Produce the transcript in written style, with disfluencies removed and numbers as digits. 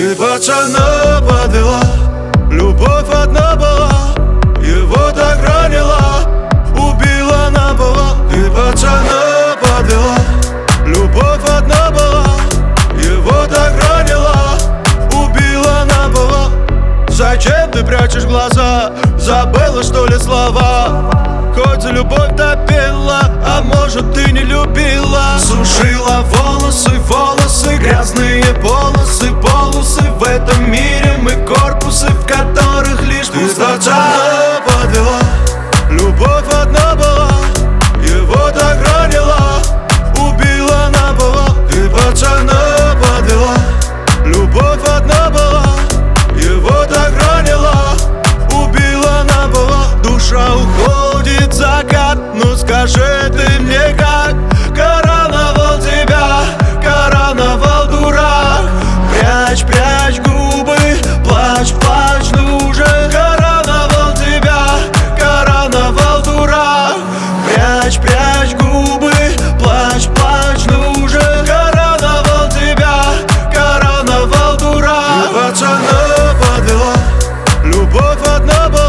Ты пацана подвела, любовь одна была, его так ранила, убила наповал. Ты пацана подвела, любовь одна была, его так ранила, убила наповал. Зачем ты прячешь глаза? Забыла, что ли, слова? Хоть за любовь допела, а может, ты не любила. Сушила волосы, волосы, грязные полосы, полосы. В этом мире мы корпусы, в которых лишь пустота. Ты пацана подвела, любовь одна была, его так ранила, убила наповал. Ты пацана подвела, любовь одна была, его так ранила, убила наповал. Душа уходит в закат, ну скажи ты мне как? Короновал тебя, короновал дурак. Прячь, прячь губы, плачь, плачь, ну же. Короновал тебя, короновал дурак. Прячь, прячь губы, плачь, плачь, ну же. Короновал тебя, короновал дурак. Ты пацана подвела, любовь одна была,